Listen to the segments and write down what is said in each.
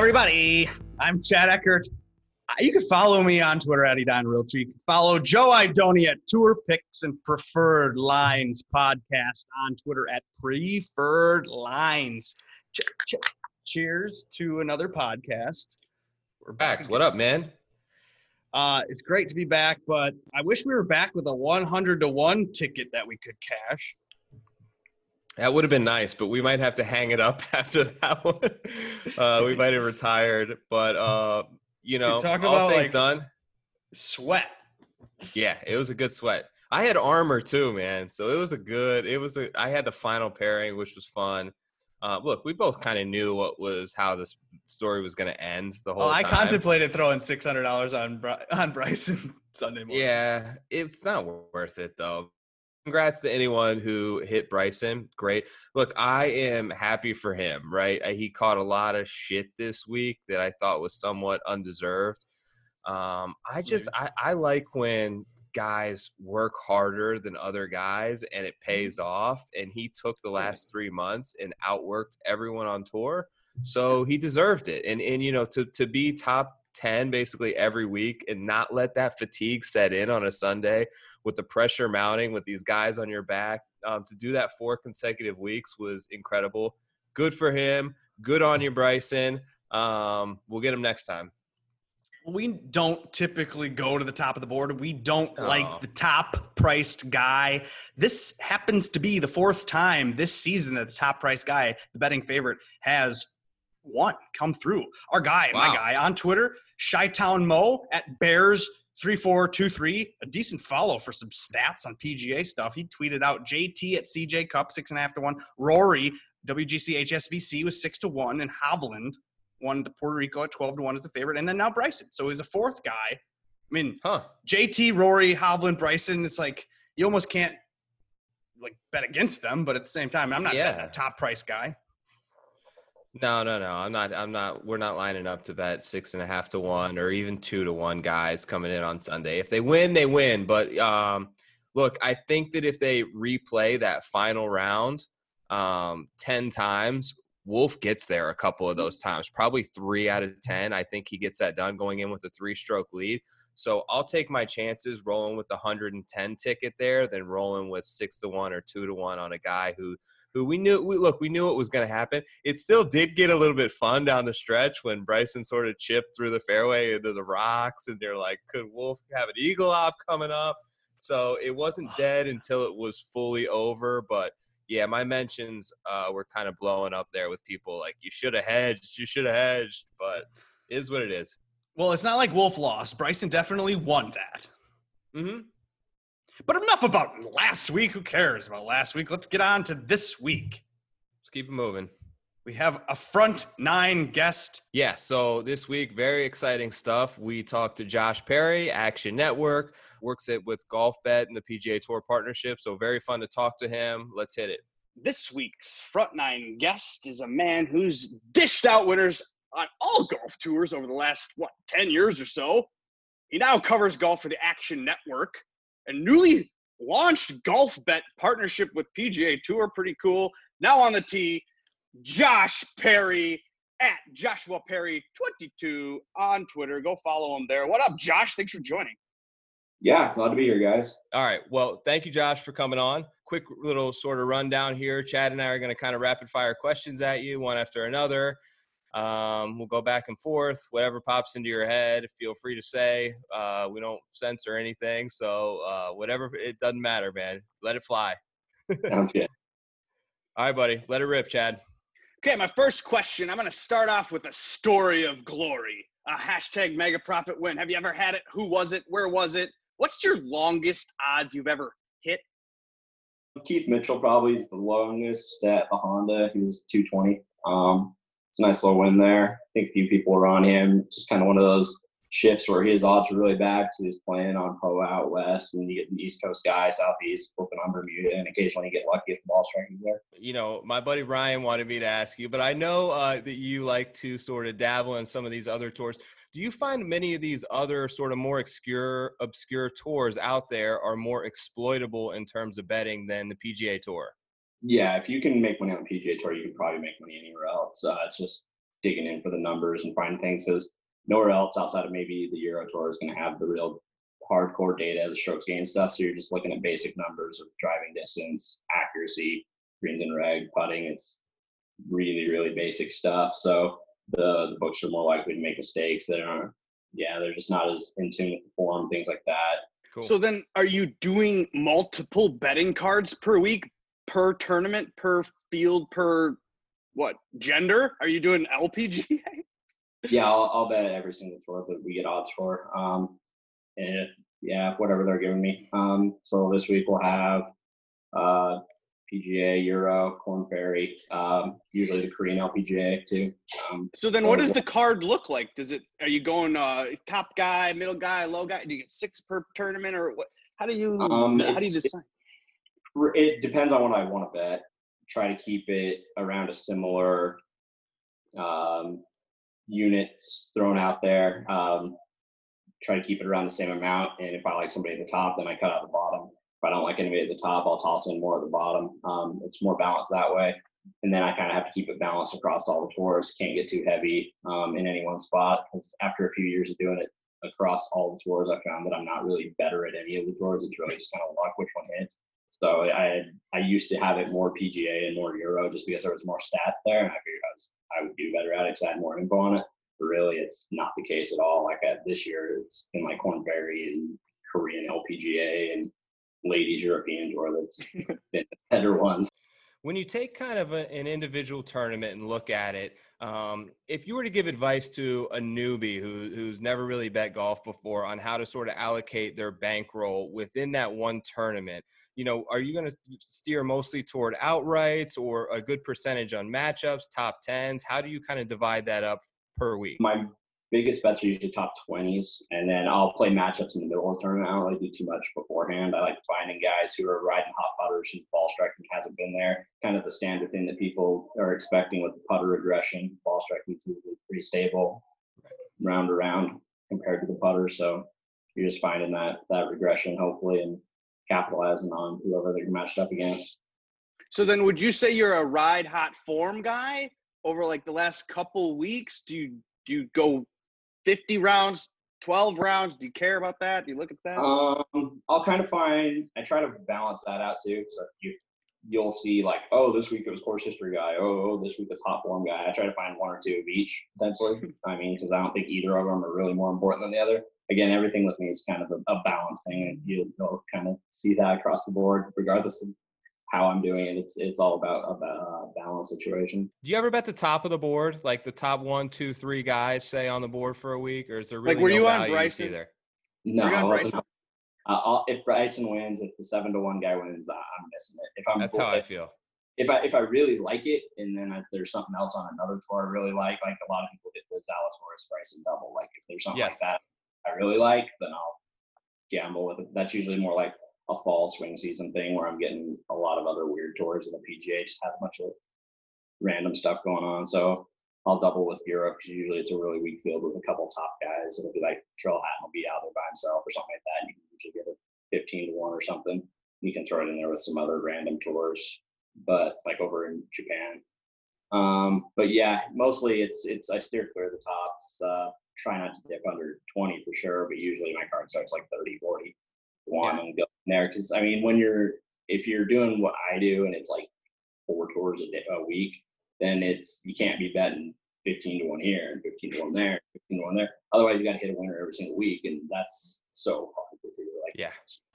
everybody. I'm Chad Eckert. You can follow me on Twitter at Edine Realty. You can follow Joe Idoni at Tour Picks and Preferred Lines Podcast on Twitter at Preferred Lines. Cheers to another podcast. We're back. What up, man? It's great to be back, but I wish we were back with a 100-to-1 ticket that we could cash. That would have been nice, but we might have to hang it up after that one. We might have retired, but all things done. Sweat. Yeah, it was a good sweat. I had armor too, man. So I had the final pairing, which was fun. Look, we both kind of knew how this story was going to end the whole time. I contemplated throwing $600 on Bryson Sunday morning. Yeah, it's not worth it though. Congrats to anyone who hit Bryson. Great. Look, I am happy for him, right? He caught a lot of shit this week that I thought was somewhat undeserved. I like when guys work harder than other guys and it pays off. And he took the last 3 months and outworked everyone on tour. So he deserved it. And to be top 10 basically every week and not let that fatigue set in on a Sunday with the pressure mounting with these guys on your back, to do that 4 consecutive weeks was incredible. Good for him. Good on you, Bryson. We'll get him next time. We don't typically go to the top of the board. We don't like the top priced guy. This happens to be the 4th time this season that the top priced guy, the betting favorite, has come through. Our guy, My guy on Twitter, Chi-Town Mo at Bears3423, a decent follow for some stats on PGA stuff. He tweeted out JT at CJ Cup 6.5-1, Rory WGC HSBC was 6-1, and Hovland won the Puerto Rico at 12-1 as the favorite, and then now Bryson. So he's a 4th guy. I mean, JT, Rory, Hovland, Bryson. It's like you almost can't bet against them, but at the same time, I'm not a top price guy. No. I'm not. We're not lining up to bet 6.5-1 or even 2-1 guys coming in on Sunday. If they win, they win. But look, I think that if they replay that final round 10 times, Wolf gets there a couple of those times, probably 3 out of 10. I think he gets that done going in with a 3-stroke lead. So I'll take my chances rolling with the 110 ticket there than rolling with 6-1 or 2-1 on a guy who we knew it was going to happen. It still did get a little bit fun down the stretch when Bryson sort of chipped through the fairway into the rocks, and they're like, could Wolf have an eagle op coming up? So it wasn't dead until it was fully over. But yeah, my mentions were kind of blowing up there with people like, you should have hedged, but it is what it is. Well, it's not like Wolf lost. Bryson definitely won that. Mm-hmm. But enough about last week. Who cares about last week? Let's get on to this week. Let's keep it moving. We have a front 9 guest. Yeah, so this week, very exciting stuff. We talked to Josh Perry, Action Network, works with GolfBet and the PGA Tour partnership. So very fun to talk to him. Let's hit it. This week's front 9 guest is a man who's dished out winners on all golf tours over the last, 10 years or so. He now covers golf for the Action Network. A newly launched GolfBet partnership with PGA Tour. Pretty cool. Now on the tee, Josh Perry at Joshua Perry 22 on Twitter. Go follow him there. What up, Josh? Thanks for joining. Yeah, glad to be here, guys. All right. Well, thank you, Josh, for coming on. Quick little sort of rundown here. Chad and I are going to kind of rapid fire questions at you, one after another. We'll go back and forth. Whatever pops into your head, feel free to say. We don't censor anything. So whatever, it doesn't matter, man. Let it fly. Sounds good. All right, buddy. Let it rip, Chad. Okay, my first question, I'm going to start off with a story of glory. Hashtag mega profit win. Have you ever had it? Who was it? Where was it? What's your longest odds you've ever hit? Keith Mitchell probably is the longest at the Honda. He was 220. It's a nice little win there. I think a few people were on him. Just kind of one of those shifts where his odds were really bad because he was playing on POA out west, and you get an East Coast guy, Southeast, flipping on Bermuda, and occasionally you get lucky if the ball striking there. You know, my buddy Ryan wanted me to ask you, but I know that you like to sort of dabble in some of these other tours. Do you find many of these other sort of more obscure tours out there are more exploitable in terms of betting than the PGA Tour? Yeah, if you can make money on the PGA Tour, you can probably make money anywhere else. It's just digging in for the numbers and finding things, because nowhere else outside of maybe the Euro Tour is going to have the real hardcore data, the strokes gained stuff. So you're just looking at basic numbers of driving distance, accuracy, greens and reg, putting. It's really, really basic stuff. So the books are more likely to make mistakes. They're just not as in tune with the form, things like that. Cool. So then are you doing multiple betting cards per week, per tournament, per field, per what, gender? Are you doing LPGA? Yeah, I'll bet every single tour that we get odds for. And yeah, whatever they're giving me. So this week we'll have PGA, Euro, Corn Ferry, usually the Korean LPGA too. So then what does the card look like? Are you going top guy, middle guy, low guy? Do you get 6 per tournament, or what? How do you decide? It depends on what I want to bet. Try to keep it around a similar units thrown out there. Try to keep it around the same amount. And if I like somebody at the top, then I cut out the bottom. If I don't like anybody at the top, I'll toss in more at the bottom. It's more balanced that way. And then I kind of have to keep it balanced across all the tours. Can't get too heavy in any one spot, because after a few years of doing it across all the tours, I found that I'm not really better at any of the tours. It's really just kind of luck which one hits. So I used to have it more PGA and more Euro just because there was more stats there, and I figured I would do better at it because I had more info on it. But really, it's not the case at all. Like this year, it's been like Corn Ferry and Korean LPGA and ladies European Tour that's been the better ones. When you take kind of an individual tournament and look at it, if you were to give advice to a newbie who's never really bet golf before on how to sort of allocate their bankroll within that one tournament, are you going to steer mostly toward outrights or a good percentage on matchups, top 10s? How do you kind of divide that up per week? My biggest bets are usually top 20s, and then I'll play matchups in the middle of the tournament. I don't really do too much beforehand. I like finding guys who are riding hot putters and ball striking hasn't been there. Kind of the standard thing that people are expecting with the putter regression. Ball striking is usually pretty stable, round to round compared to the putter. So you're just finding that regression, hopefully, and capitalizing on whoever they're matched up against. So then would you say you're a ride hot form guy over like the last couple weeks? Do you go 50 rounds, 12 rounds? Do you care about that? Do you look at that? I'll kind of I try to balance that out too. So you'll see like, oh, this week it was course history guy. Oh, this week it's hot form guy. I try to find 1 or 2 of each potentially. Because I don't think either of them are really more important than the other. Again, everything with me is kind of a balance thing, and you'll kind of see that across the board, regardless of how I'm doing it. It's all about a balance situation. Do you ever bet the top of the board, like the top 1, 2, 3 guys, say, on the board for a week, or is there really like, were no you on value Bryson? either? No, I wasn't. If Bryson wins, if the 7-1 guy wins, I'm missing it. That's how I feel. If I really like it, and then there's something else on another tour I really like a lot of people did the Zalatoris Bryson double. Like if there's something like that I really like, then I'll gamble with it. That's usually more like a fall swing season thing where I'm getting a lot of other weird tours in the PGA, just have a bunch of random stuff going on. So I'll double with Europe because usually it's a really weak field with a couple top guys. It'll be like Trail Hatton will be out there by himself or something like that. And you can usually get a 15-1 or something. You can throw it in there with some other random tours, but like over in Japan. But yeah, mostly it's I steer clear of the tops. Try not to dip under 20 for sure, but usually my card starts like 30, 40. And go there, because if you're doing what I do and it's like 4 tours a week, then you can't be betting 15-1 here and 15-1 there, 15-1 there. Otherwise, you got to hit a winner every single week, and that's so hard to do. Like,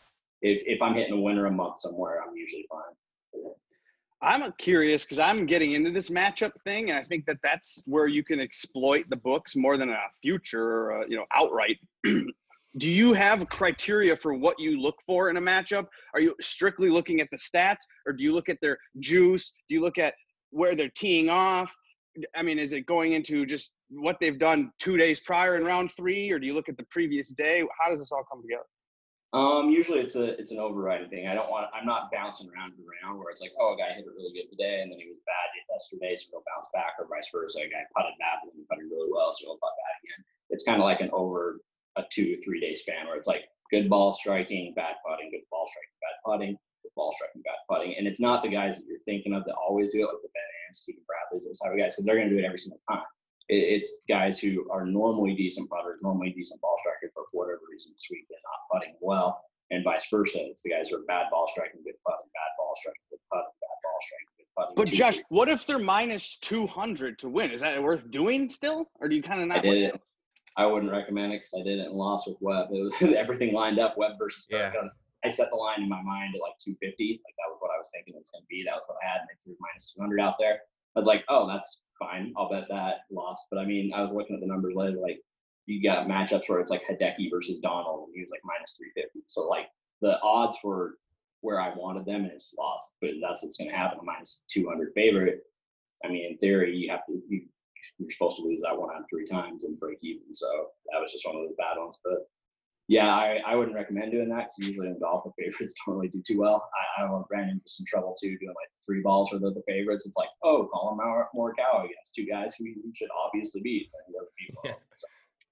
if I'm hitting a winner a month somewhere, I'm usually fine. I'm curious because I'm getting into this matchup thing, and I think that's where you can exploit the books more than a future or outright. Do you have criteria for what you look for in a matchup? Are you strictly looking at the stats, or do you look at their juice? Do you look at where they're teeing off? Is it going into just what they've done 2 days prior in round 3, or do you look at the previous day? How does this all come together? Usually it's an overriding thing. I'm not bouncing around and around where it's like, oh, a guy hit it really good today and then he was bad yesterday, so he'll bounce back, or vice versa. A guy putted bad and he putted really well, so he'll putt bad again. It's kind of like an over a 2-3 day span where it's like good ball striking, bad putting, good ball striking, bad putting, good ball striking, bad putting. And it's not the guys that you're thinking of that always do it, like the Ben Ans, Keegan Bradley's, those type of guys, because they're going to do it every single time. it's guys who are normally decent putters, normally decent ball strikers, but for whatever reason this week they're not putting well, and vice versa. It's the guys who are bad ball striking, good putting, bad ball striking, good putting, bad ball striking, good putting. But Josh, what if they're minus 200 to win? Is that worth doing still, or do you kind of not? I did it. I wouldn't recommend it because I did it and lost with Webb. It was everything lined up. Webb versus Kirk. Yeah. I set the line in my mind at like 250. Like that was what I was thinking it was going to be. That was what I had, and they threw minus 200 out there. I was like, oh, that's fine. I'll bet that lost. But I mean, I was looking at the numbers later. Like you got matchups where it's like Hideki versus Donald, and he was like minus 350. So like the odds were where I wanted them, and it's lost. But that's what's going to happen. A minus 200 favorite. I mean, in theory, you're supposed to lose that one out of 3 times and break even. So that was just one of those bad ones. But yeah, I wouldn't recommend doing that because usually in golf, the favorites don't really do too well. I ran into some trouble too doing like 3 balls for the favorites. It's like, oh, Colin Morikawa against 2 guys who you should obviously beat. And the other people. Yeah. So.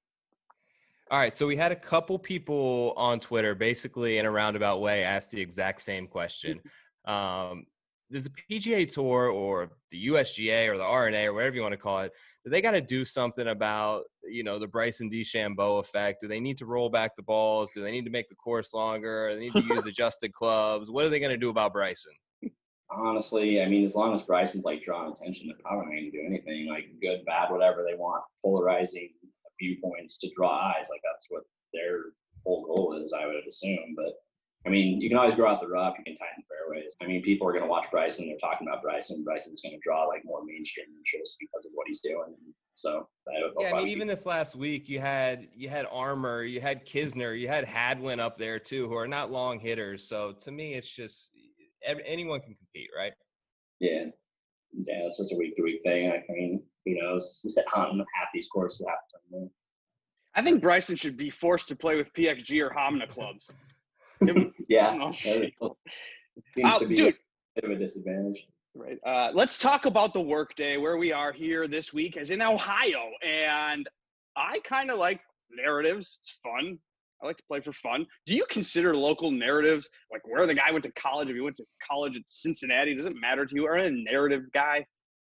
All right, so we had a couple people on Twitter basically in a roundabout way ask the exact same question. Does the PGA Tour or the USGA or the R&A or whatever you want to call it, do they got to do something about, the Bryson DeChambeau effect? Do they need to roll back the balls? Do they need to make the course longer? Do they need to use adjusted clubs? What are they going to do about Bryson? Honestly, I mean, as long as Bryson's like drawing attention, they're probably not going to do anything. Like good, bad, whatever they want, polarizing viewpoints to draw eyes. Like that's what their whole goal is, I would assume. But I mean, you can always grow out the rough. You can tighten fairways. I mean, people are going to watch Bryson. They're talking about Bryson. Bryson's going to draw like more mainstream interest because of what he's doing. So yeah, I mean, even this last week, you had Armour, you had Kisner, you had Hadwin up there too, who are not long hitters. So to me, it's just anyone can compete, right? Yeah, it's just a week-to-week thing. I mean, who knows? On half these courses happen. I think Bryson should be forced to play with PXG or Hamna clubs. Yeah, seems to be a bit of a disadvantage. Right. Let's talk about the workday where we are here this week, as in Ohio. And I kind of like narratives. It's fun. I like to play for fun. Do you consider local narratives, like where the guy went to college? If he went to college at Cincinnati, does it matter to you? Or a narrative guy?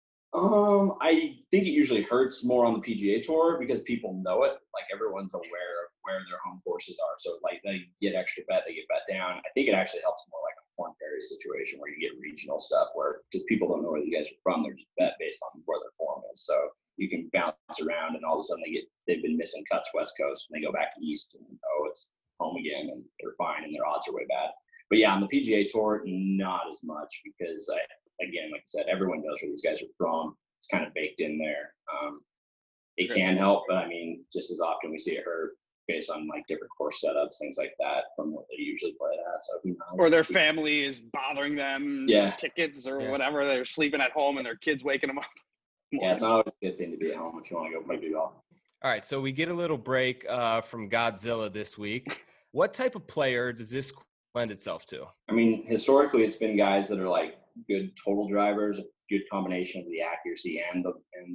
I think it usually hurts more on the PGA Tour because people know it. Like everyone's aware of where their home courses are. So like they get extra bet, they get bet down. I think it actually helps more like a Korn Ferry situation where you get regional stuff where just people don't know where you guys are from. They're just bet based on where their form is. So you can bounce around and all of a sudden they've been missing cuts West Coast and they go back east and it's home again and they're fine and their odds are way bad. But yeah, on the PGA Tour, not as much because again, like I said, everyone knows where these guys are from. It's kind of baked in there. It can help, but I mean, just as often we see it hurt based on like different course setups, things like that from what they usually play at. So who knows? Or their family is bothering them, tickets or whatever. They're sleeping at home and their kids waking them up. Yeah, it's not always a good thing to be at home if you want to go play golf. All right, so we get a little break from Godzilla this week. What type of player does this lend itself to? I mean, historically, it's been guys that are like good total drivers, a good combination of the accuracy and the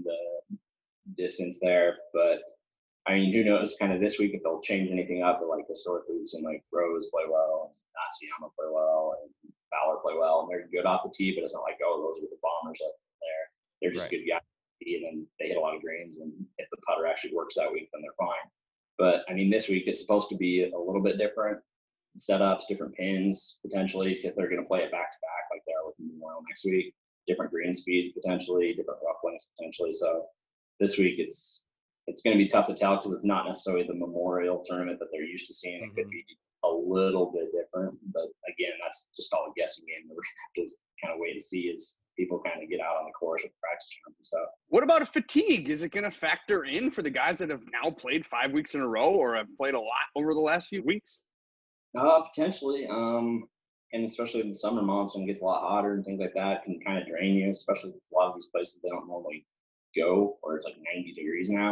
distance there. But I mean, who knows? Kind of this week if they'll change anything up. But like historically, we've seen like Rose play well, and Matsuyama play well, and Fowler play well, and they're good off the tee. But it's not like those are the bombers up there. They're just good guys, and then they hit a lot of greens. And if the putter actually works that week, then they're fine. But I mean, this week it's supposed to be a little bit different. Setups, different pins potentially because they're going to play it back to back like they are with the Memorial next week. Different green speed potentially, different rough lengths potentially. So this week it's going to be tough to tell because it's not necessarily the Memorial tournament that they're used to seeing. It could be a little bit different, but again, that's just all a guessing game. We're going to have to kind of wait and see as people kind of get out on the course with practice and stuff. What about fatigue? Is it going to factor in for the guys that have now played 5 weeks in a row or have played a lot over the last few weeks? Potentially. And especially in the summer months when it gets a lot hotter and things like that, can kind of drain you, especially with a lot of these places they don't normally go, or it's like 90 degrees now.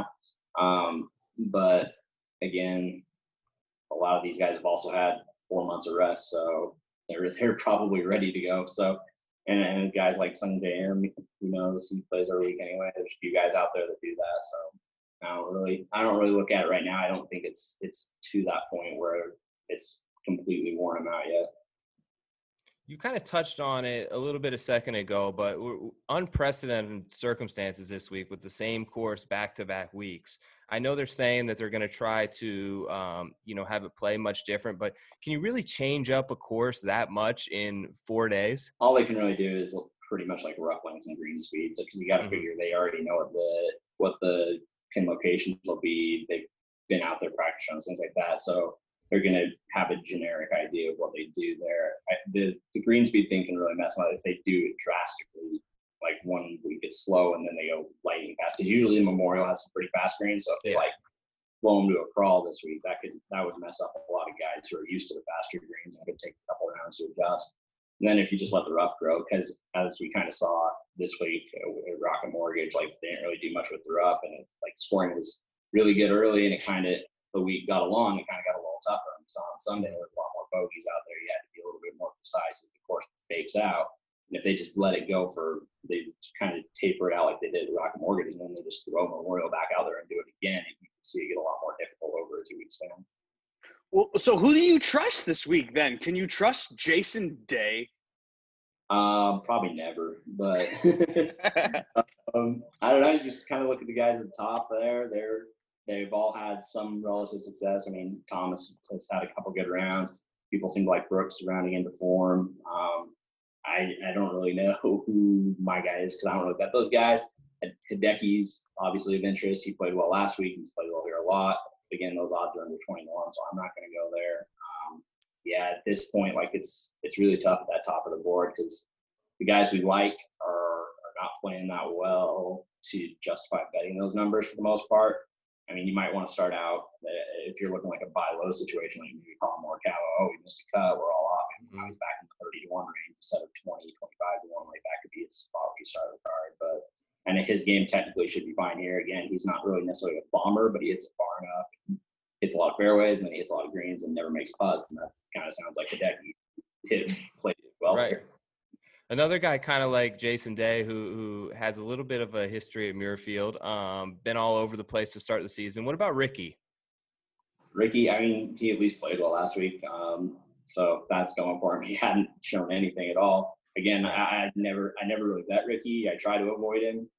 But again, a lot of these guys have also had 4 months of rest, so they're probably ready to go. So, and guys like Sungjae Im, who knows, he plays every week anyway. There's a few guys out there that do that. So I don't really look at it right now. I don't think it's to that point where it's completely worn them out yet. You kind of touched on it a little bit a second ago, but unprecedented circumstances this week with the same course back-to-back weeks. I know they're saying that they're going to try to, have it play much different, but can you really change up a course that much in 4 days? All they can really do is look pretty much like rough lengths and green speeds, because you got to figure they already know what the pin locations will be. They've been out there practice runs, things like that. So they're going to have a generic idea of what they do there. The green speed thing can really mess them up if they do it drastically. Like 1 week it's slow and then they go lightning fast, because usually the Memorial has some pretty fast greens. So if they slow them to a crawl this week, that would mess up a lot of guys who are used to the faster greens and could take a couple rounds to adjust. And then if you just let the rough grow, because as we kind of saw this week at Rocket Mortgage, like they didn't really do much with the rough, and scoring was really good early, and it kind of, the week got along, it kind of got a little tougher. And so on Sunday, there was a lot more bogeys out there. You had to be a little bit more precise as the course bakes out. And if they just let it go they kind of taper it out like they did at Rocket Mortgage, and then they just throw Memorial back out there and do it again, and you can see it get a lot more difficult over a 2 week span. Well, so who do you trust this week then? Can you trust Jason Day? Probably never, but I don't know. You just kind of look at the guys at the top there. They've all had some relative success. I mean, Thomas has had a couple good rounds. People seem to like Brooks rounding into form. I don't really know who my guy is, because I don't really bet those guys. Hideki's obviously of interest. He played well last week. He's played well here a lot. Again, those odds are under 21, so I'm not going to go there. At this point, it's really tough at that top of the board, because the guys we like are not playing that well to justify betting those numbers for the most part. I mean, you might want to start out, if you're looking like a buy low situation, like maybe Colin Morikawa, we missed a cut, we're all off, and now he's back in the 30 to 1 range instead of 20, 25 to 1, like that could be his spot where you start the card. And his game technically should be fine here. Again, he's not really necessarily a bomber, but he hits it far enough, hits a lot of fairways, and then he hits a lot of greens and never makes putts, and that kind of sounds like the deck he played well. Right. Another guy kind of like Jason Day, who has a little bit of a history at Muirfield, been all over the place to start the season. What about Ricky? Ricky, I mean, he at least played well last week, so that's going for him. He hadn't shown anything at all. Again, I never really bet Ricky. I try to avoid him,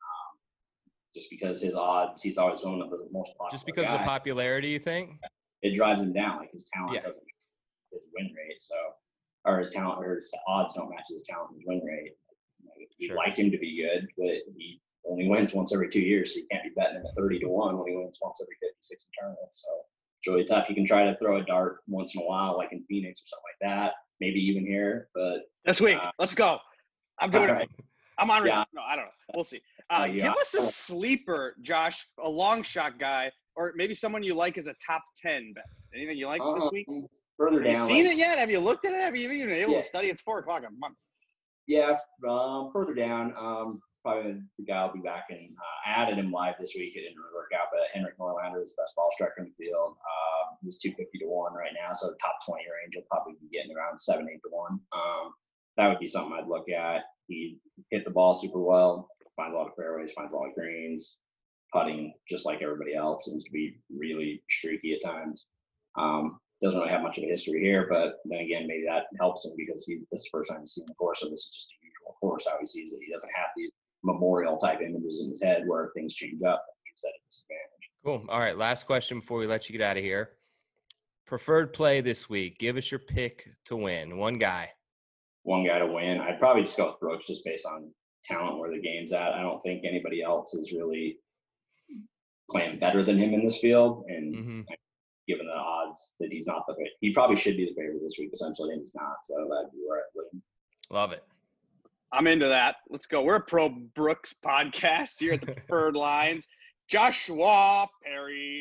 just because his odds, he's always one of the most popular. Just because of the popularity, you think? It drives him down. Like his talent doesn't match his win rate, or his talent, or his odds don't match his talent and his win rate. We'd like him to be good, but he only wins once every 2 years, so you can't be betting him at 30 to 1 when he wins once every 56 in tournaments. So it's really tough. You can try to throw a dart once in a while, like in Phoenix or something like that, maybe even here. But this week, let's go. I'm doing it. I'm on. Yeah. No, I don't know. We'll see. Give us a sleeper, Josh, a long shot guy, or maybe someone you like as a top 10 bet. Anything you like this week? Further down. Have you seen it yet? Have you looked at it? Have you even been able to study? It's 4 o'clock. Yeah, further down. Probably the guy will be back in. I added him live this week. It didn't really work out, but Henrik Norlander is the best ball striker in the field. He's 250 to 1 right now, so top 20 range. He'll probably be getting around 7-8 to 1. That would be something I'd look at. He hit the ball super well, finds a lot of fairways, finds a lot of greens, putting just like everybody else. Seems to be really streaky at times. Doesn't really have much of a history here, but then again, maybe that helps him because this is the first time he's seen the course, so this is just a usual course how he sees it. He doesn't have these Memorial type images in his head where things change up and he's at a disadvantage. Cool. All right, last question before we let you get out of here. Preferred play this week. Give us your pick to win. One guy to win. I'd probably just go with Brooks just based on talent where the game's at. I don't think anybody else is really playing better than him in this field, and given the odds that he's not he probably should be the favorite this week essentially, and he's not, so that'd be where I'd win. Love it. I'm into that. Let's go. We're a pro Brooks podcast here at the Preferred Lines. Joshua Perry,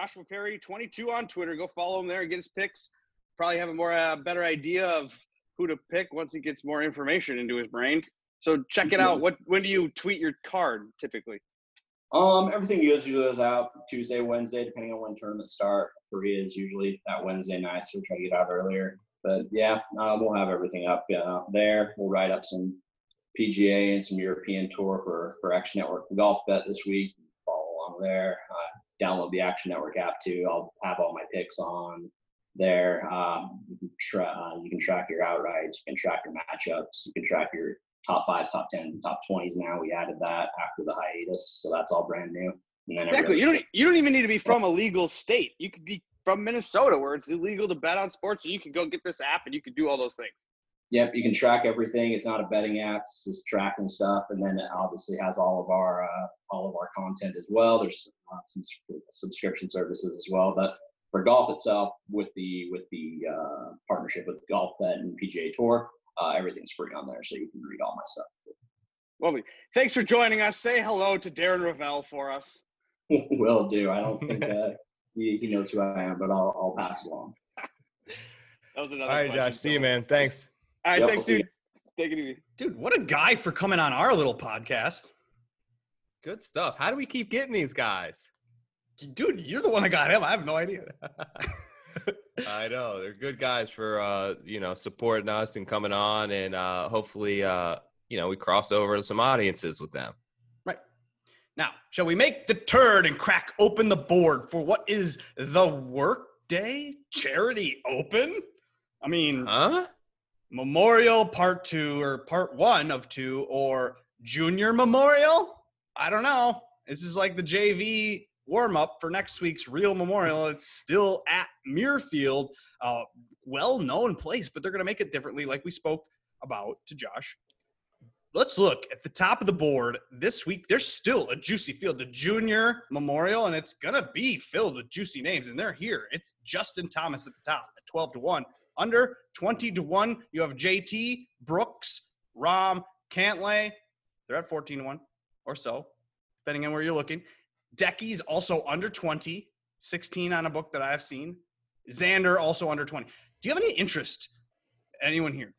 22 on Twitter. Go follow him there and get his picks. Probably have a better idea of who to pick once he gets more information into his brain. So check it out. When do you tweet your card typically? Everything usually goes out Tuesday, Wednesday, depending on when tournaments start. Korea is usually that Wednesday night, so we try to get out earlier. But yeah, we'll have everything up there. We'll write up some PGA and some European Tour for Action Network Golf Bet this week. Follow along there. Download the Action Network app too. I'll have all my picks on there. You can track your outrights, you can track your matchups, you can track your top 5s, top 10s, top 20s. Now we added that after the hiatus, so that's all brand new. And then Exactly. You don't even need to be from a legal state. You could be from Minnesota, where it's illegal to bet on sports, so you can go get this app and you can do all those things. Yep, you can track everything. It's not a betting app; it's just tracking stuff, and then it obviously has all of our content as well. There's some subscription services as well, but for golf itself, with the partnership with GolfBet and PGA Tour, everything's free on there, so you can read all my stuff. Lovely. Thanks for joining us. Say hello to Darren Ravel for us. Will do. I don't think he knows who I am, but I'll pass it along. That was another. All right, Josh. See you, man. Thanks. All right, Yep, thanks, dude. Take it easy. Dude, what a guy for coming on our little podcast. Good stuff. How do we keep getting these guys? Dude, you're the one that got him. I have no idea. I know. They're good guys for, supporting us and coming on. And hopefully, we cross over some audiences with them. Right. Now, shall we make the turn and crack open the board for what is the Workday Charity Open? I mean, Memorial Part 2 or Part 1 of 2 or Junior Memorial? I don't know. This is like the JV warm-up for next week's real Memorial. It's still at Muirfield, well-known place, but they're going to make it differently like we spoke about to Josh. Let's look at the top of the board this week. There's still a juicy field, the Junior Memorial, and it's going to be filled with juicy names, and they're here. It's Justin Thomas at the top at 12-1. Under 20-1, you have JT, Brooks, Rahm, Cantlay. They're at 14-1 or so, depending on where you're looking. Decky's also under 20, 16 on a book that I've seen. Xander also under 20. Do you have any interest, anyone here?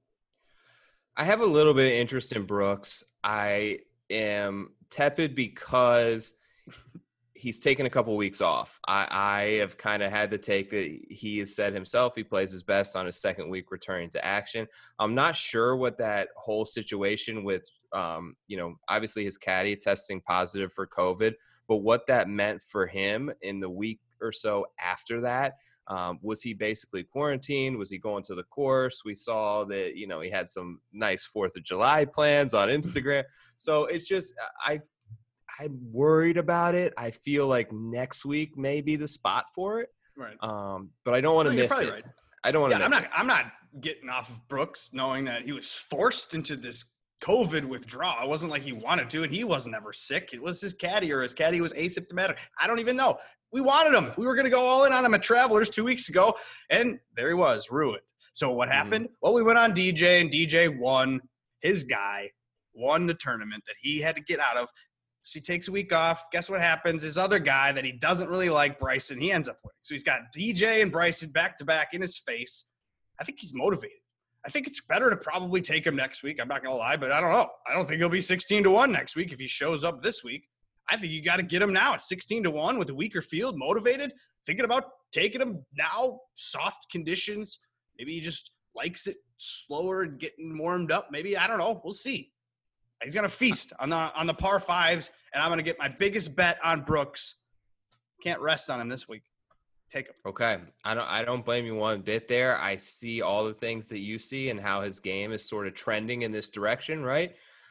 I have a little bit of interest in Brooks. I am tepid because he's taken a couple of weeks off. I have kind of had to take that. He has said himself he plays his best on his second week returning to action. I'm not sure what that whole situation with, obviously his caddy testing positive for COVID, but what that meant for him in the week or so after that. Was he basically quarantined? Was he going to the course? We saw that, he had some nice 4th of July plans on Instagram. So it's just, I'm worried about it. I feel like next week may be the spot for it. Right. But I don't want to miss it. Right. I don't want to miss it. I'm not getting off of Brooks knowing that he was forced into this COVID withdrawal. It wasn't like he wanted to, and he wasn't ever sick. It was his caddy, or his caddy was asymptomatic. I don't even know. We wanted him. We were going to go all in on him at Travelers 2 weeks ago, and there he was, ruined. So what happened? Well, we went on DJ, and DJ won. His guy won the tournament that he had to get out of. So he takes a week off. Guess what happens? His other guy that he doesn't really like, Bryson, he ends up winning. So he's got DJ and Bryson back-to-back in his face. I think he's motivated. I think it's better to probably take him next week. I'm not going to lie, but I don't know. I don't think he'll be 16-1 next week if he shows up this week. I think you got to get him now at 16-1 with a weaker field, motivated, thinking about taking him now, soft conditions. Maybe he just likes it slower and getting warmed up. Maybe, I don't know. We'll see. He's going to feast on the par fives, and I'm going to get my biggest bet on Brooks. Can't rest on him this week. Take him. Okay. I don't blame you one bit there. I see all the things that you see and how his game is sort of trending in this direction, right?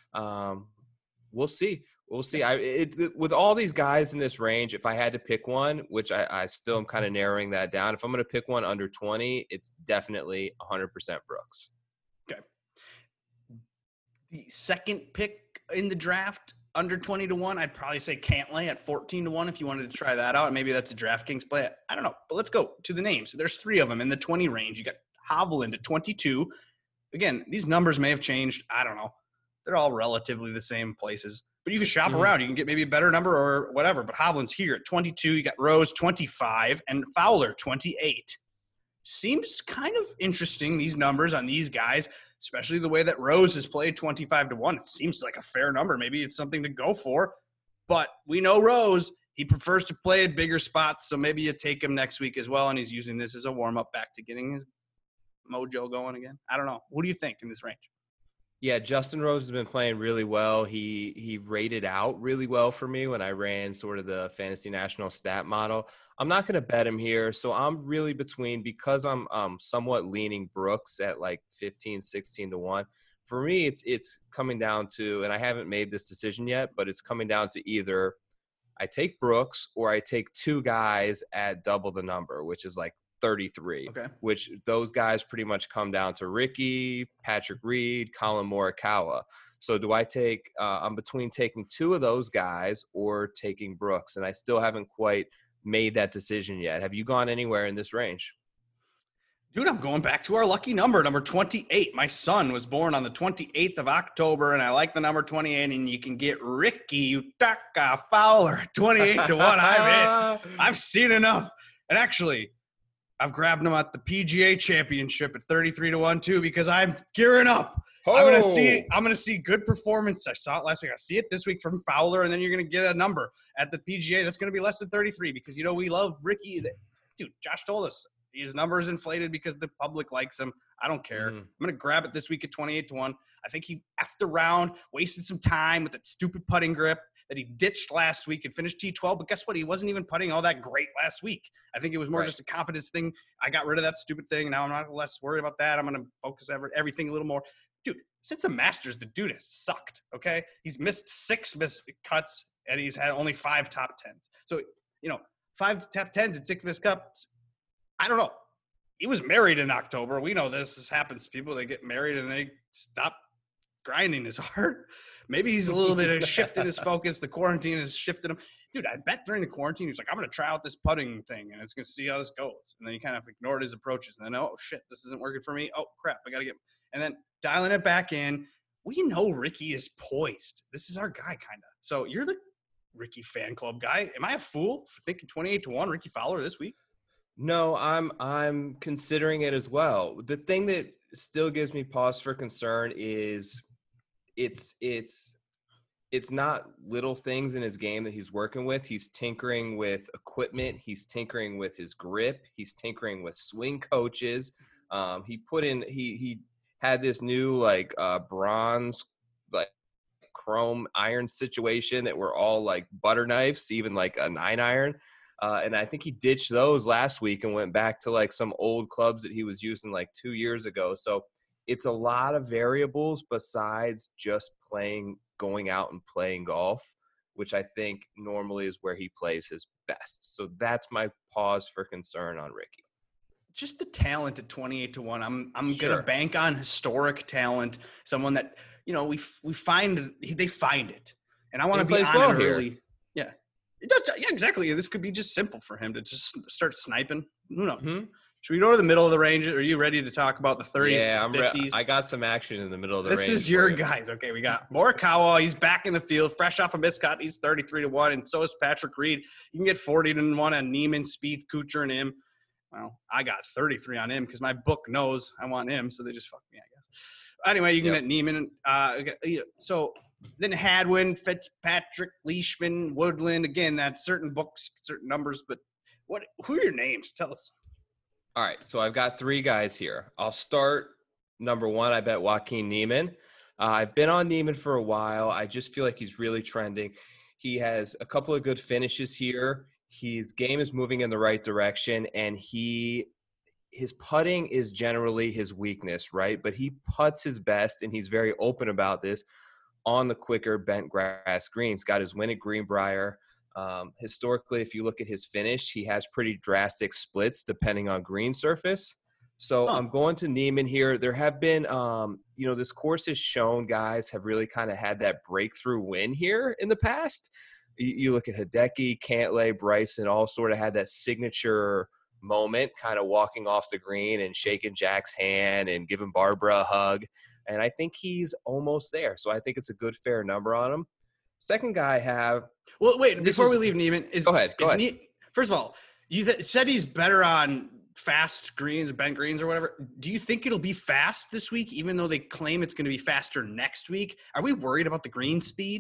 We'll see. We'll see. With all these guys in this range, if I had to pick one, which I still am kind of narrowing that down, if I'm going to pick one under 20, it's definitely 100% Brooks. Okay. The second pick in the draft, under 20-1, I'd probably say Cantlay at 14-1 if you wanted to try that out. Maybe that's a DraftKings play. I don't know. But let's go to the names. There's 3 of them in the 20 range. You got Hovland at 22. Again, these numbers may have changed. I don't know. They're all relatively the same places. But you can shop around. You can get maybe a better number or whatever. But Hovland's here at 22. You got Rose 25 and Fowler 28. Seems kind of interesting, these numbers on these guys, especially the way that Rose has played 25-1. It seems like a fair number. Maybe it's something to go for. But we know Rose, he prefers to play at bigger spots, so maybe you take him next week as well, and he's using this as a warm-up back to getting his mojo going again. I don't know. What do you think in this range? Yeah, Justin Rose has been playing really well. He rated out really well for me when I ran sort of the Fantasy National stat model. I'm not going to bet him here, so I'm really between, because I'm somewhat leaning Brooks at like 15, 16 to 1. For me, it's coming down to, and I haven't made this decision yet, but it's coming down to either I take Brooks or I take two guys at double the number, which is like 33, Okay. which those guys pretty much come down to Ricky, Patrick Reed, Colin Morikawa. So do I take I'm between taking two of those guys or taking Brooks, and I still haven't quite made that decision yet. Have you gone anywhere in this range? Dude, I'm going back to our lucky number 28. My son was born on the 28th of October, and I like the number 28, and you can get Ricky Utaka Fowler 28 to 1. I'm in. I've seen enough. And actually, I've grabbed him at the PGA Championship at 33 to 1 too, because I'm gearing up. I'm gonna see good performance. I saw it last week. I see it this week from Fowler, and then you're gonna get a number at the PGA that's gonna be less than 33, because we love Ricky. Dude, Josh told us his number is inflated because the public likes him. I don't care. I'm gonna grab it this week at 28 to 1. I think he effed around, wasted some time with that stupid putting grip that he ditched last week and finished T12. But guess what? He wasn't even putting all that great last week. I think it was more just a confidence thing. I got rid of that stupid thing. Now I'm not less worried about that. I'm going to focus everything a little more. Dude, since the Masters, the dude has sucked, okay? He's missed 6 missed cuts, and he's had only 5 top 10s. So, 5 top 10s and 6 missed cuts. I don't know. He was married in October. We know this happens to people. They get married and they stop grinding as hard. Maybe he's a little bit of shifted his focus. The quarantine has shifted him. Dude, I bet during the quarantine, he's like, I'm going to try out this putting thing, and it's going to see how this goes. And then he kind of ignored his approaches. And then, oh, shit, this isn't working for me. Oh, crap, I got to get – and then dialing it back in. We know Ricky is poised. This is our guy, kind of. So you're the Ricky fan club guy. Am I a fool for thinking 28 to 1 Ricky Fowler this week? No, I'm considering it as well. The thing that still gives me pause for concern is it's not little things in his game that he's working with. He's tinkering with equipment. He's tinkering with his grip. He's tinkering with swing coaches. He had this new bronze chrome iron situation that were all like butter knives, even like a 9-iron. And I think he ditched those last week and went back to like some old clubs that he was using like 2 years ago. So it's a lot of variables besides just going out and playing golf, which I think normally is where he plays his best. So that's my pause for concern on Ricky. Just the talent at 28 to 1. I'm gonna bank on historic talent, someone that we find they find it, and I want to be on well it early. Here. Yeah, it does. Yeah, exactly. This could be just simple for him to just start sniping. Who knows? Mm-hmm. Should we go to the middle of the range? Are you ready to talk about the 30s to 50s? I got some action in the middle of the range. This is your guys. Okay, we got Morikawa. He's back in the field, fresh off a miscut. He's 33 to 1, and so is Patrick Reed. You can get 40 to 1 on Neiman, Spieth, Kuchar, and him. Well, I got 33 on him because my book knows I want him, so they just fucked me, I guess. Anyway, you can get Neiman. So then Hadwin, Fitzpatrick, Leishman, Woodland. Again, that's certain books, certain numbers. But who are your names? Tell us. All right, so I've got 3 guys here. I'll start number 1. I bet Joaquin Neiman. I've been on Neiman for a while. I just feel like he's really trending. He has a couple of good finishes here. His game is moving in the right direction, and his putting is generally his weakness, right? But he putts his best, and he's very open about this, on the quicker bent grass greens. Got his win at Greenbrier. Historically, if you look at his finish, he has pretty drastic splits depending on green surface. So I'm going to Neiman here. There have been, this course has shown guys have really kind of had that breakthrough win here in the past. You look at Hideki, Cantlay, Bryson, all sort of had that signature moment, kind of walking off the green and shaking Jack's hand and giving Barbara a hug. And I think he's almost there. So I think it's a good, fair number on him. Second guy I have. Well, wait, before we leave Neiman. Go ahead. First of all, you said he's better on fast greens, bent greens or whatever. Do you think it'll be fast this week, even though they claim it's going to be faster next week? Are we worried about the green speed?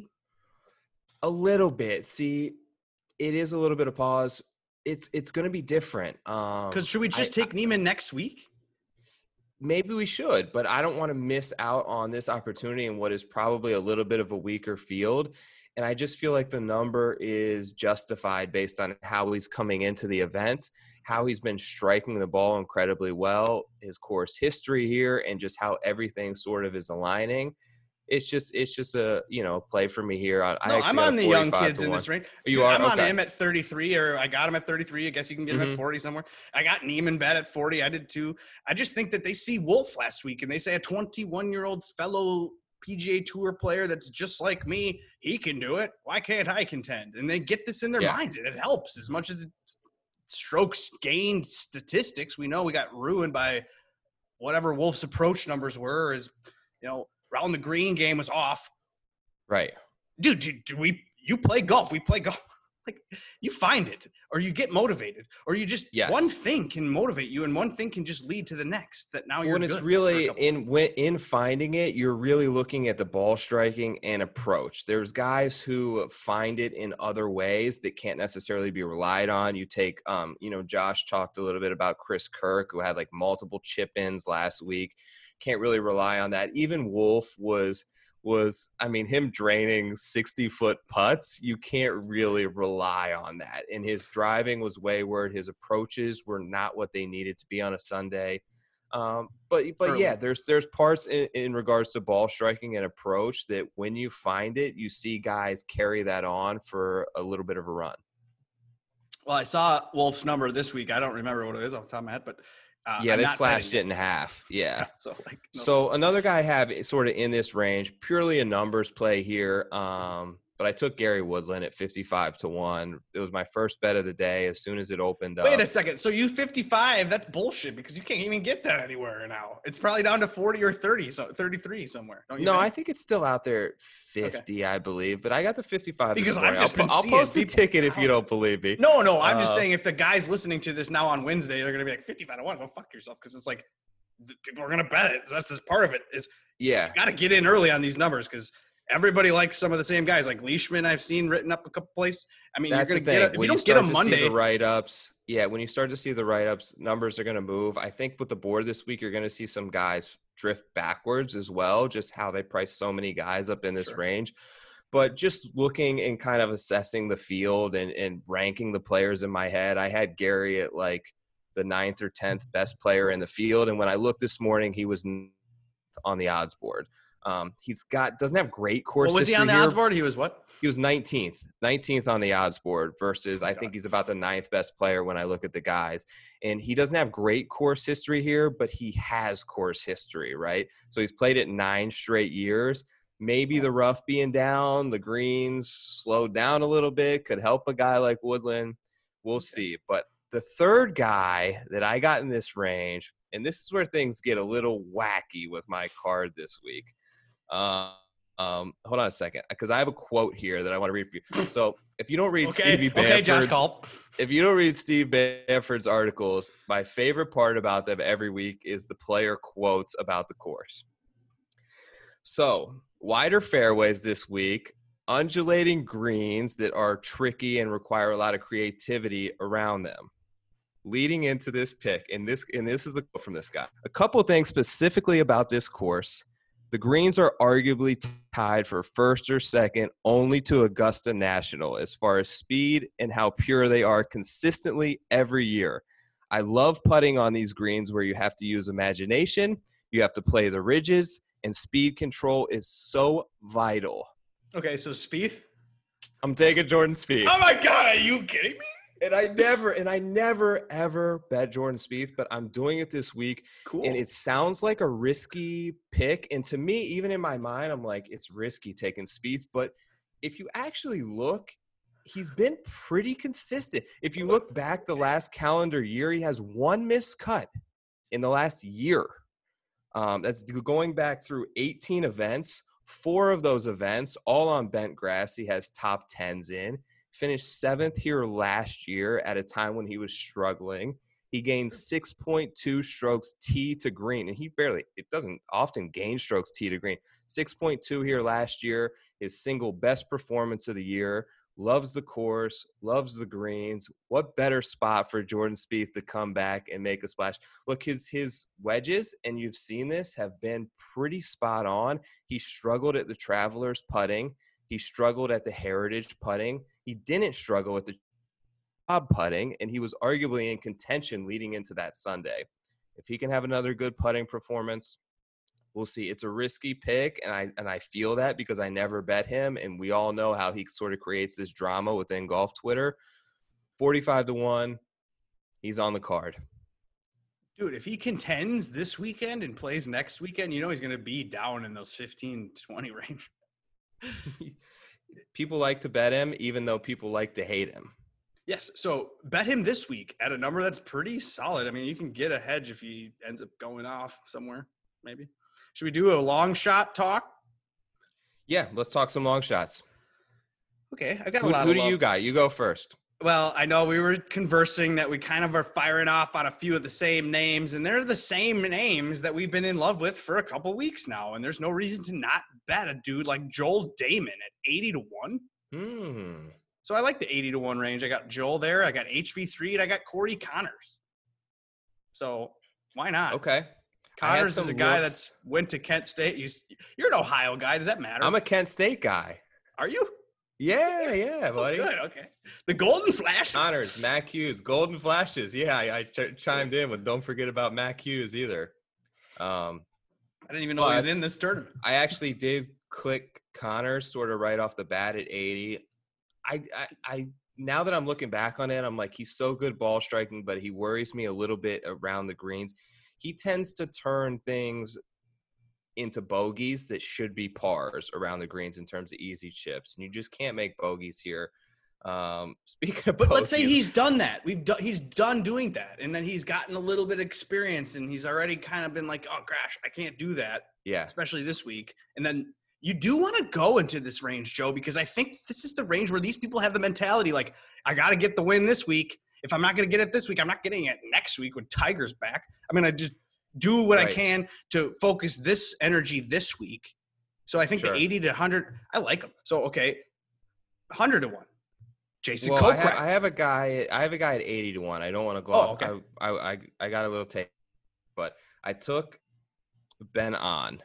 A little bit. See, it is a little bit of pause. It's going to be different. Because should we just take Neiman next week? maybe we should, but I don't want to miss out on this opportunity in what is probably a little bit of a weaker field. And I just feel like the number is justified based on how he's coming into the event, how he's been striking the ball incredibly well, his course history here, and just how everything sort of is aligning. It's just a, play for me here. I'm on the young kids in this range. You are? I'm on Okay. him at 33, or I got him at 33. I guess you can get him at 40 somewhere. I got Neiman bet at 40. I did too. I just think that they see Wolf last week and they say a 21-year-old fellow PGA Tour player that's just like me, he can do it. Why can't I contend? And they get this in their minds, and it helps as much as it strokes gained statistics. We know we got ruined by whatever Wolf's approach numbers were, around the green game was off. Right. Dude, you play golf. We play golf. Like, you find it, or you get motivated, or you just one thing can motivate you, and one thing can just lead to the next. That now you're when it's really in finding it, you're really looking at the ball striking and approach. There's guys who find it in other ways that can't necessarily be relied on. You take, Josh talked a little bit about Chris Kirk, who had like multiple chip ins last week. Can't really rely on that. Even Wolf was him draining 60-foot putts. You can't really rely on that. And his driving was wayward. His approaches were not what they needed to be on a Sunday. But yeah, there's parts in regards to ball striking and approach that when you find it, you see guys carry that on for a little bit of a run. Well, I saw Wolf's number this week. I don't remember what it is off the top of my head, but they slashed it in half. Yeah. So another guy I have sort of in this range, purely a numbers play here. But I took Gary Woodland at 55-1. It was my first bet of the day as soon as it opened up. Wait a second. So you 55, that's bullshit because you can't even get that anywhere now. It's probably down to 40 or 30, so 33 somewhere. Don't you think? I think it's still out there at 50, I believe. But I got the 55 because this morning. I'll post a ticket if you don't believe me. No. I'm just saying if the guys listening to this now on Wednesday, they're going to be like 55-1. Go fuck yourself because it's like people are going to bet it. So that's just part of it. You got to get in early on these numbers because everybody likes some of the same guys, like Leishman. I've seen written up a couple places. I mean, that's you're going to get if you don't get them Monday. See the write-ups, when you start to see the write-ups, numbers are going to move. I think with the board this week, you're going to see some guys drift backwards as well, just how they price so many guys up in this range. But just looking and kind of assessing the field and ranking the players in my head, I had Gary at like the 9th or 10th best player in the field. And when I looked this morning, he was on the odds board. Doesn't have great course history. What was he on the odds board? He was what? He was 19th on the odds board versus I think he's about the 9th best player when I look at the guys. And he doesn't have great course history here, but he has course history, right? So he's played it 9 straight years. Maybe the rough being down, the greens slowed down a little bit, could help a guy like Woodland. We'll see. But the third guy that I got in this range, and this is where things get a little wacky with my card this week. Hold on a second, because I have a quote here that I want to read for you. So if you don't read if you don't read Steve Bamford's articles, my favorite part about them every week is the player quotes about the course. So wider fairways this week, undulating greens that are tricky and require a lot of creativity around them. Leading into this pick, and this is a quote from this guy. A couple of things specifically about this course. The greens are arguably tied for first or second only to Augusta National as far as speed and how pure they are consistently every year. I love putting on these greens where you have to use imagination, you have to play the ridges, and speed control is so vital. Okay, so Spieth? I'm taking Jordan Spieth. Oh my God, are you kidding me? And I never, ever bet Jordan Spieth, but I'm doing it this week. Cool. And it sounds like a risky pick. And to me, even in my mind, I'm like, it's risky taking Spieth. But if you actually look, he's been pretty consistent. If you look back the last calendar year, he has 1 missed cut in the last year. That's going back through 18 events. 4 of those events, all on bent grass, he has top 10s in. Finished 7th here last year at a time when he was struggling. He gained 6.2 strokes tee to green, and it doesn't often gain strokes tee to green. 6.2 here last year, his single best performance of the year. loves the course, loves the greens. What better spot for Jordan Spieth to come back and make a splash? Look, his wedges, and you've seen this, have been pretty spot on. He struggled at the Travelers putting. He struggled at the Heritage putting. He didn't struggle at the Job putting, and he was arguably in contention leading into that Sunday. If he can have another good putting performance, we'll see. It's a risky pick, and I feel that because I never bet him, and we all know how he sort of creates this drama within golf Twitter. 45-1, he's on the card. Dude, if he contends this weekend and plays next weekend, you know he's going to be down in those 15-20 range. People like to bet him, even though people like to hate him. Yes, so bet him this week at a number that's pretty solid. I mean, you can get a hedge if he ends up going off somewhere, maybe. Should we do a long shot talk? Yeah, let's talk some long shots. Okay, I've got a lot of Who do you got? You go first. Well, I know we were conversing that we kind of are firing off on a few of the same names, and they're the same names that we've been in love with for a couple weeks now, and there's no reason to not bet a dude like Joel Damon at 80-1. So I like the 80-1 range. I got Joel there. I got HV3, and I got Corey Connors. So why not? Okay. Connors is a guy that's went to Kent State. You're an Ohio guy. Does that matter? I'm a Kent State guy. Are you? Yeah, buddy. Oh, good. Okay. The Golden Flashes. Connors, Mac Hughes, Golden Flashes. Yeah, I chimed in with don't forget about Mac Hughes either. I didn't even know he was in this tournament. I actually did click Connors sort of right off the bat at 80. I now that I'm looking back on it, I'm like, he's so good ball striking, but he worries me a little bit around the greens. He tends to turn things into bogeys that should be pars around the greens in terms of easy chips, and you just can't make bogeys here. Speaking of but bogeys, let's say he's done that. He's done doing that, and then he's gotten a little bit of experience, and he's already kind of been like, oh gosh, I can't do that. Yeah, especially this week. And then you do want to go into this range, Joe, because I think this is the range where these people have the mentality like, I got to get the win this week. If I'm not going to get it this week, I'm not getting it next week when Tiger's back. I mean, I just do what I can to focus this energy this week. So I think the 80 to 100, I like them. So, okay, 100-1. Jason Kokrak. I have a guy at 80-1. I don't want to go off. Okay. I got a little take, but I took Ben on.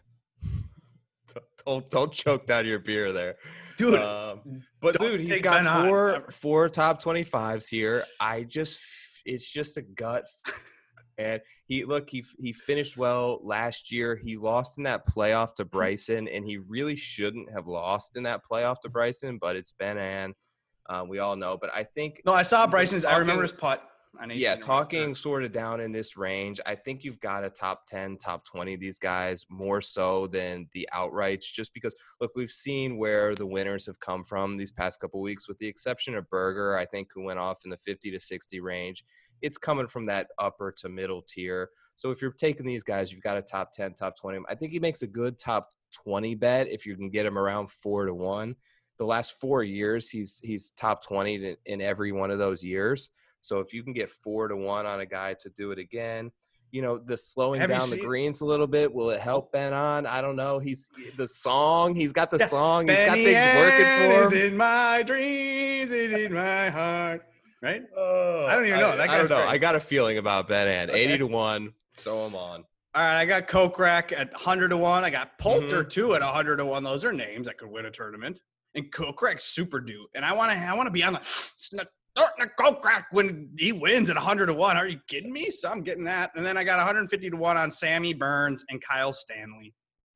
Don't choke down your beer there, dude. But dude, he's got four top 25s here. It's just a gut. And he finished well last year. He lost in that playoff to Bryson, and he really shouldn't have lost in that playoff to Bryson. But it's Ben An. We all know. But I think I saw Bryson's. I remember his putt. Talking sort of down in this range, I think you've got a top 10, top 20 of these guys more so than the outrights, just because, look, we've seen where the winners have come from these past couple weeks, with the exception of Berger, I think, who went off in the 50 to 60 range. It's coming from that upper to middle tier. So if you're taking these guys, you've got a top 10, top 20. I think he makes a good top 20 bet if you can get him around 4-1. The last 4 years, he's top 20 in every one of those years. So if you can get 4-1 on a guy to do it again, the slowing down the greens a little bit, will it help Ben on? I don't know. He's got the song. He's got things working for him. Is in my dreams, it's in my heart. Right? I don't even know. I don't know. Great. I got a feeling about Ben An. 80-1. Throw him on. All right, I got Kokrak at 100-1. I got Poulter too at 100-1. Those are names that could win a tournament. And Kokrak's super due. And I want to be on the starting to Kokrak when he wins at 100-1. Are you kidding me? So I'm getting that. And then I got 150-1 on Sammy Burns and Kyle Stanley.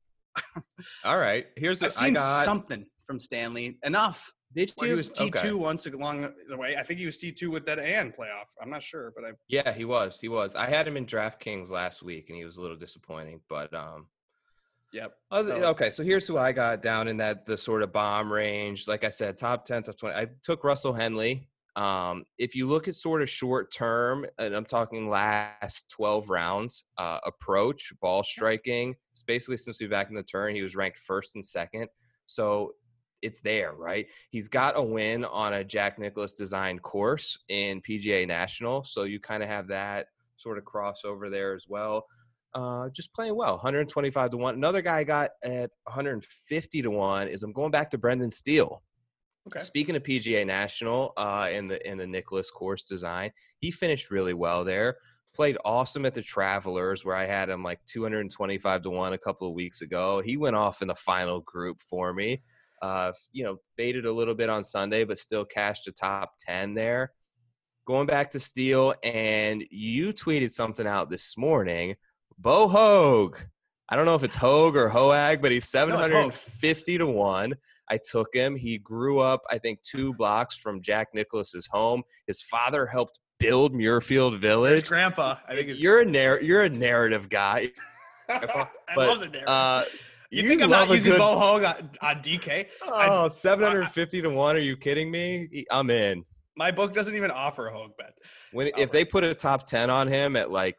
All right. I've seen something from Stanley. Enough. Did you? He was T2 once along the way. I think he was T2 with that An playoff. I'm not sure, but yeah, he was. I had him in DraftKings last week, and he was a little disappointing. But yep. Okay, so here's who I got down in the sort of bomb range. Like I said, top 10, top 20. I took Russell Henley. If you look at sort of short term, and I'm talking last 12 rounds, approach, ball striking, it's basically since we've been back in the turn, he was ranked first and second. So it's there, right? He's got a win on a Jack Nicklaus designed course in PGA National. So you kind of have that sort of crossover there as well. Just playing well, 125-1. Another guy I got at 150-1 is I'm going back to Brendan Steele. Okay. Speaking of PGA National, in the Nicklaus course design, he finished really well there. Played awesome at the Travelers, where I had him like 225 to 1 a couple of weeks ago. He went off in the final group for me. Faded a little bit on Sunday, but still cashed a top 10 there. Going back to Steele, and you tweeted something out this morning. Bo Hoag. I don't know if it's Hoag or Hoag, but he's 750 to 1. I took him. He grew up, I think, 2 blocks from Jack Nicklaus's home. His father helped build Muirfield Village. His grandpa. I think you're a narrative guy. I love the narrative. You think I'm love not using Bo Hoag on DK? Oh, 750 to 1. Are you kidding me? I'm in. My book doesn't even offer a Hoag bet. If they put a top 10 on him at like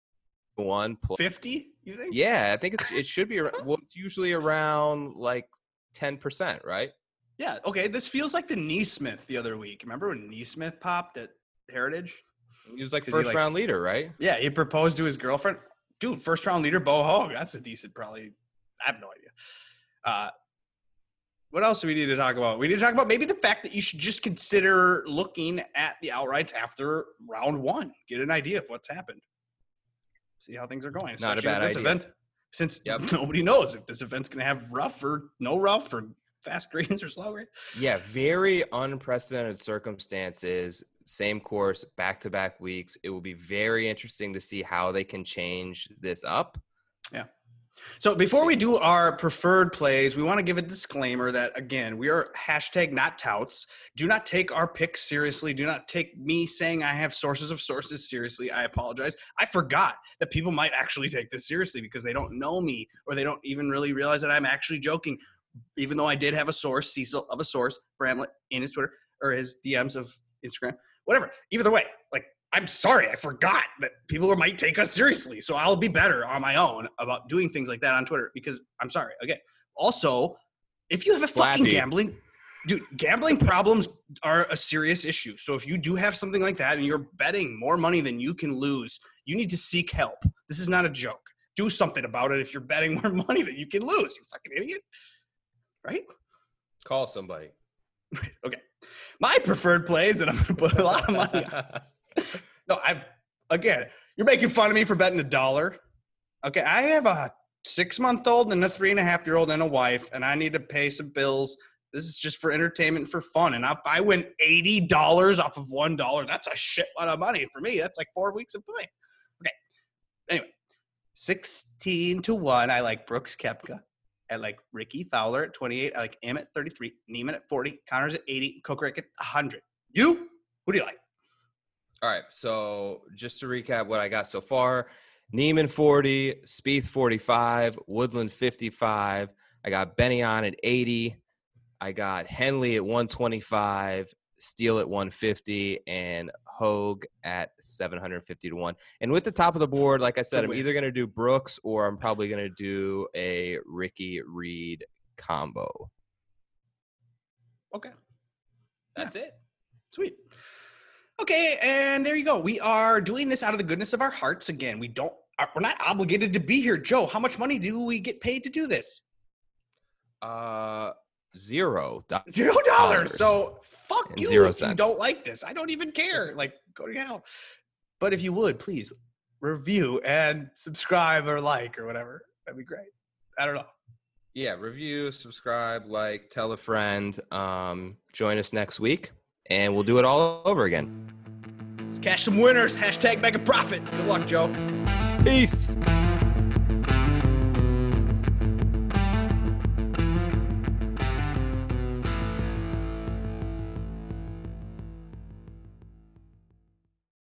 1 plus 50, you think? Yeah, I think it should be. Well, it's usually around like 10%, right? Yeah. Okay. This feels like the Neesmith the other week. Remember when Neesmith popped at Heritage? He was like first round leader, right? Yeah, he proposed to his girlfriend. Dude, first round leader, Bo Hoag. That's a decent, probably. I have no idea. What else do we need to talk about? We need to talk about maybe the fact that you should just consider looking at the outrights after round 1. Get an idea of what's happened. See how things are going. Not a bad idea. Event, since nobody knows if this event's going to have rough or no rough or fast greens or slow greens. Yeah, very unprecedented circumstances. Same course, back-to-back weeks. It will be very interesting to see how they can change this up. Yeah. So before we do our preferred plays, we want to give a disclaimer that, again, we are #not touts. Do not take our picks seriously. Do not take me saying I have sources of sources seriously. I apologize. I forgot that people might actually take this seriously because they don't know me or they don't even really realize that I'm actually joking, even though I did have a source, Cecil of a source, Bramlett, in his Twitter or his DMs of Instagram, whatever. Either way, like, I'm sorry, I forgot that people might take us seriously. So I'll be better on my own about doing things like that on Twitter because I'm sorry. Again, also, if you have a fucking gambling problems are a serious issue. So if you do have something like that and you're betting more money than you can lose, you need to seek help. This is not a joke. Do something about it if you're betting more money than you can lose, you fucking idiot. Right? Call somebody. Right. Okay. My preferred play is that I'm going to put a lot of money on. No, you're making fun of me for betting $1. Okay, I have a 6-month-old and a 3.5-year-old and a wife, and I need to pay some bills. This is just for entertainment, for fun. And if I win $80 off of $1, that's a shit lot of money for me. That's like 4 weeks of play. Okay. Anyway, 16 to 1. I like Brooks Koepka. I like Ricky Fowler at 28. I like Am at 33. Neiman at 40. Connors at 80. Kokrak at 100. You? Who do you like? All right, so just to recap what I got so far, Neiman 40, Spieth 45, Woodland 55. I got Benyon at 80. I got Henley at 125, Steele at 150, and Hoag at 750 to 1. And with the top of the board, like I said, I'm either going to do Brooks or I'm probably going to do a Ricky Reed combo. Okay. That's it. Sweet. Okay, and there you go. We are doing this out of the goodness of our hearts. Again, we're not obligated to be here. Joe, how much money do we get paid to do this? $0. $0. So fuck and you 0 if cents. you don't like this. I don't even care. Like, go to hell. But if you would, please review and subscribe or like or whatever. That'd be great. I don't know. Yeah, review, subscribe, like, tell a friend. Join us next week, and we'll do it all over again. Let's catch some winners. #make a profit. Good luck, Joe. Peace.